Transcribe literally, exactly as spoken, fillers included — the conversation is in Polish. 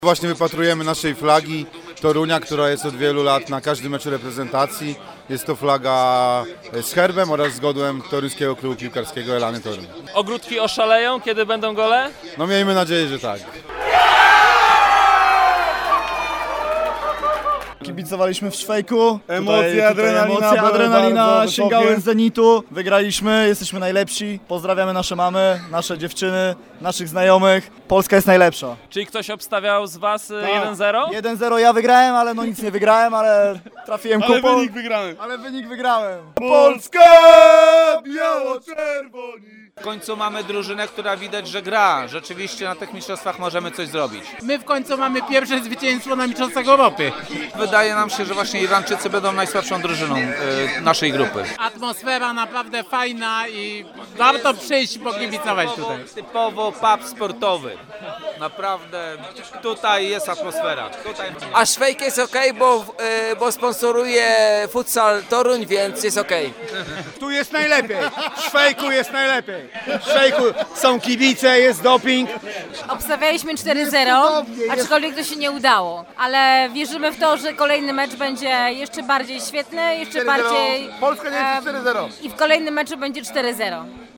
Właśnie wypatrujemy naszej flagi Torunia, która jest od wielu lat na każdym meczu reprezentacji. Jest to flaga z herbem oraz z godłem Toruńskiego Klubu Piłkarskiego Elany Toruń. Ogródki oszaleją, kiedy będą gole? No miejmy nadzieję, że tak. Kibicowaliśmy w Szwejku. Emocje, Tutaj, adrenalina tutaj emocje, były adrenalina bardzo sięgały wysokie. z zenitu. Wygraliśmy, jesteśmy najlepsi. Pozdrawiamy nasze mamy, nasze dziewczyny, naszych znajomych. Polska jest najlepsza. Czyli ktoś obstawiał z Was y, Tak. jeden zero? jeden zero ja wygrałem, ale no nic nie wygrałem, ale trafiłem Ale kupą. wynik wygrany. Ale wynik wygrałem. Polska! Biało-czerwoni! W końcu mamy drużynę, która widać, że gra. Rzeczywiście na tych mistrzostwach możemy coś zrobić. My w końcu mamy pierwsze zwycięstwo na Mistrzostwach Europy. Wydaje nam się, że właśnie Irlandczycy będą najsłabszą drużyną y, naszej grupy. Atmosfera naprawdę fajna i warto przyjść i pokibicować tutaj. Typowo pub sportowy. Naprawdę tutaj jest atmosfera. Tutaj... A Szwejk jest ok, bo, y, bo sponsoruje futsal Toruń, więc jest ok. Tu jest najlepiej. W Szwejku jest najlepiej. W Szwejku są kibice, jest doping. Obstawialiśmy cztery zero, aczkolwiek to się nie udało, ale wierzymy w to, że kolejny mecz będzie jeszcze bardziej świetny, jeszcze bardziej... Polska nie jest cztery zero. I w kolejnym meczu będzie cztery zero.